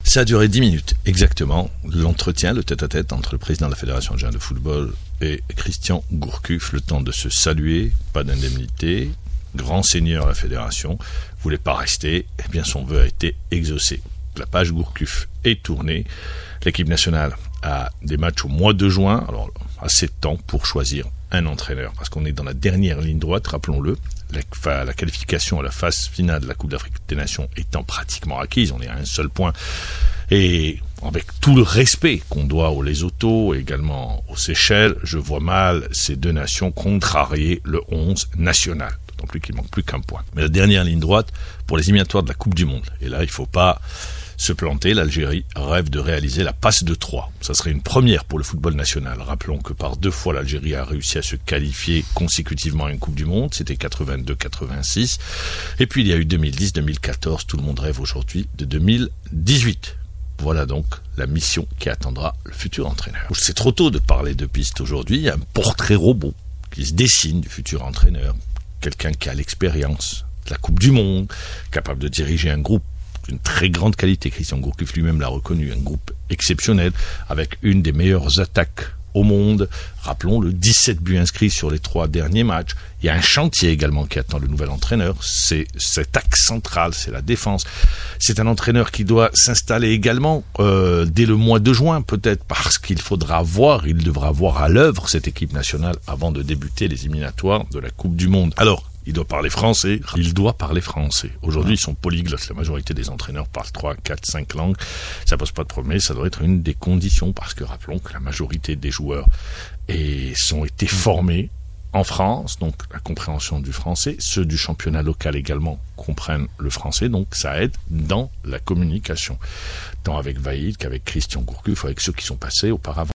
Ça a duré 10 minutes, exactement. L'entretien, le tête-à-tête entre le président de la Fédération algérienne de football et Christian Gourcuff, le temps de se saluer, pas d'indemnité, grand seigneur de la Fédération, voulait pas rester, eh bien son vœu a été exaucé. La page Gourcuff est tournée, l'équipe nationale a des matchs au mois de juin, alors assez de temps pour choisir un entraîneur, parce qu'on est dans la dernière ligne droite, rappelons-le. La qualification à la phase finale de la Coupe d'Afrique des Nations étant pratiquement acquise, on est à un seul point, et avec tout le respect qu'on doit aux Lesotho et également aux Seychelles, je vois mal ces deux nations contrarier le 11 national, d'autant plus qu'il manque plus qu'un point. Mais la dernière ligne droite pour les éliminatoires de la Coupe du Monde, et là il faut pas se planter, l'Algérie rêve de réaliser la passe de 3. Ça serait une première pour le football national. Rappelons que par 2 fois l'Algérie a réussi à se qualifier consécutivement à une Coupe du Monde, c'était 82-86. Et puis il y a eu 2010-2014, tout le monde rêve aujourd'hui de 2018. Voilà donc la mission qui attendra le futur entraîneur. C'est trop tôt de parler de piste aujourd'hui, il y a un portrait robot qui se dessine du futur entraîneur. Quelqu'un qui a l'expérience de la Coupe du Monde, capable de diriger un groupe d'une très grande qualité. Christian Gourcuff lui-même l'a reconnu, un groupe exceptionnel, avec une des meilleures attaques au monde. Rappelons-le, 17 buts inscrits sur les 3 derniers matchs. Il y a un chantier également qui attend le nouvel entraîneur, c'est cet axe central, c'est la défense. C'est un entraîneur qui doit s'installer également dès le mois de juin, peut-être, parce il devra voir à l'œuvre cette équipe nationale avant de débuter les éliminatoires de la Coupe du Monde. Alors, il doit parler français. Aujourd'hui, ils sont polyglottes. La majorité des entraîneurs parlent 3, 4, 5 langues. Ça pose pas de problème. Ça doit être une des conditions parce que rappelons que la majorité des joueurs ont été formés en France, donc la compréhension du français. Ceux du championnat local également comprennent le français, donc ça aide dans la communication. Tant avec Vaïd qu'avec Christian Gourcuff, avec ceux qui sont passés auparavant.